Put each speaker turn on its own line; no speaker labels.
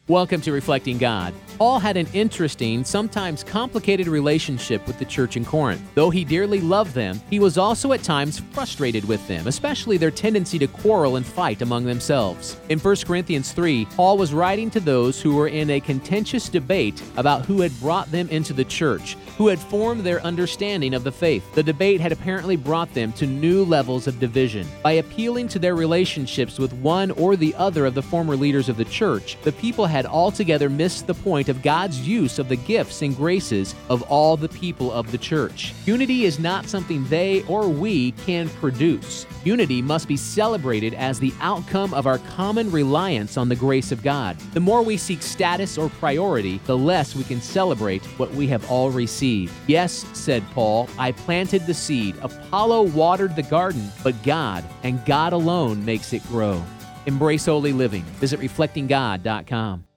Welcome to Reflecting God. Paul had an interesting, sometimes complicated relationship with the church in Corinth. Though he dearly loved them, he was also at times frustrated with them, especially their tendency to quarrel and fight among themselves. In 1 Corinthians 3, Paul was writing to those who were in a contentious debate about who had brought them into the church, who had formed their understanding of the faith. The debate had apparently brought them to new levels of division. By appealing to their relationships with one or the other of the former leaders of the church, the people had altogether missed the point of God's use of the gifts and graces of all the people of the church. Unity is not something they or we can produce. Unity must be celebrated as the outcome of our common reliance on the grace of God. The more we seek status or priority, the less we can celebrate what we have all received. Yes, said Paul, I planted the seed, Apollo watered the garden, but God, and God alone, makes it grow. Embrace holy living. Visit reflectinggod.com.